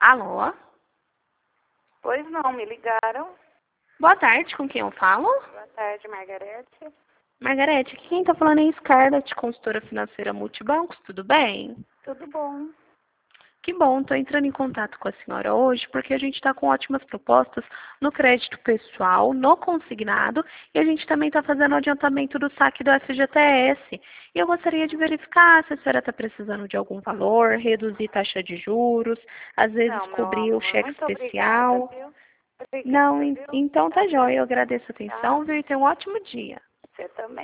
Alô? Pois não, me ligaram. Boa tarde, com quem eu falo? Boa tarde, Margarete. Margarete, aqui quem tá falando é Scarlett, consultora financeira Multibancos, tudo bem? Tudo bom? Que bom, tô entrando em contato com a senhora hoje porque a gente está com ótimas propostas no crédito pessoal, no consignado e a gente também está fazendo o adiantamento do saque do FGTS. E eu gostaria de verificar se a senhora está precisando de algum valor, reduzir taxa de juros, às vezes Não, meu cobrir o amor, cheque muito obrigada, especial. viu? Não, Obrigada, viu? então tá Tá, jóia, eu agradeço a atenção, tá. viu? E tenha um ótimo dia. Você também.